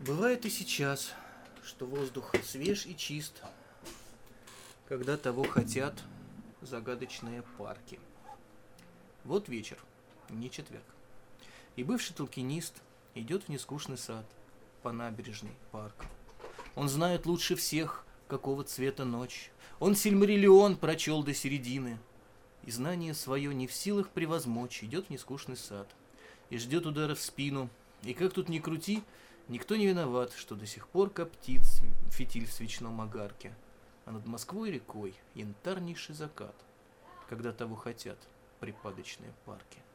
Бывает и сейчас, что воздух свеж и чист, когда того хотят загадочные парки. Вот вечер, не четверг, и бывший толкинист идет в нескучный сад по набережной парка. Он знает лучше всех, какого цвета ночь. Он Сильмариллион прочел до середины, и знание свое не в силах превозмочь. Идет в нескучный сад и ждет удара в спину. И как тут ни крути, никто не виноват, что до сих пор коптит фитиль в свечном огарке, а над Москвой рекой янтарнейший закат, когда того хотят припадочные парки.